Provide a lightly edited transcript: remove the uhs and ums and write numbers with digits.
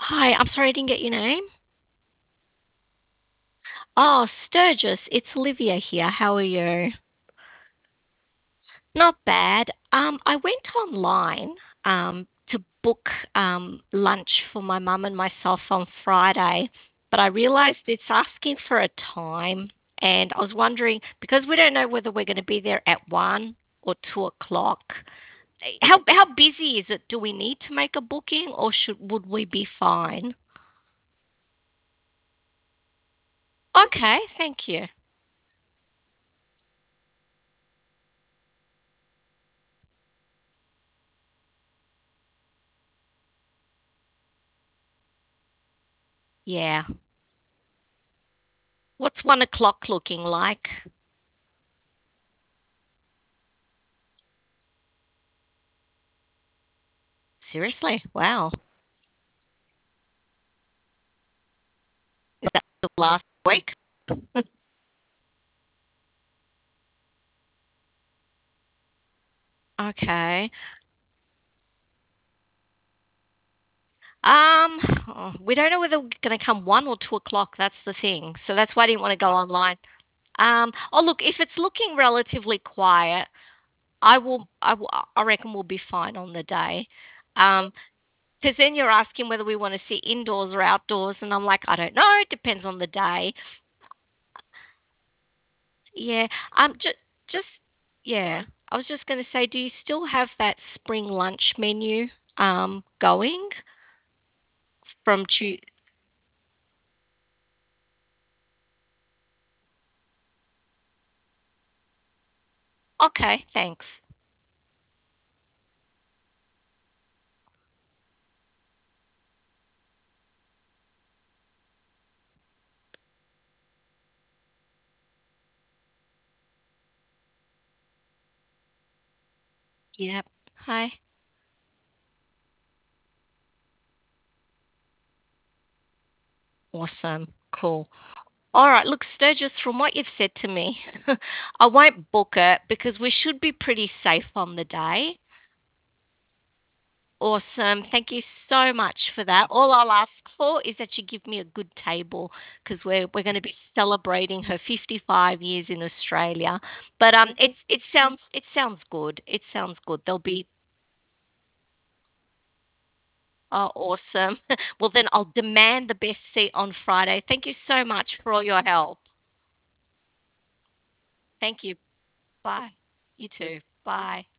Hi, I'm sorry I didn't get your name. Oh, Sturgis, it's Olivia here. How are you? Not bad. I went online to book lunch for my mum and myself on Friday, but I realized it's asking for a time, and I was wondering because we don't know whether we're going to be there at 1 or 2 o'clock. How busy is it? Do we need to make a booking, or should would we be fine? Okay, thank you. Yeah. What's 1 o'clock looking like? Seriously? Wow. Is that the last week? Okay. We don't know whether we're going to come 1 or 2 o'clock. That's the thing. So that's why I didn't want to go online. Oh, look, if it's looking relatively quiet, I reckon we'll be fine on the day. Um, because then you're asking whether we want to sit indoors or outdoors, and I'm like, I don't know. It depends on the day. Yeah. Just yeah. I was just going to say, do you still have that spring lunch menu going from Tu Okay, thanks. Yep. Hi. Awesome. Cool. All right, look, Sturgis, from what you've said to me, I won't book it because we should be pretty safe on the day. Awesome. Thank you so much for that. All I'll ask for is that you give me a good table because we're going to be celebrating her 55 years in Australia. But it sounds good. It sounds good. There'll be Oh, awesome. Well, then I'll demand the best seat on Friday. Thank you so much for all your help. Thank you. Bye. You too. Bye.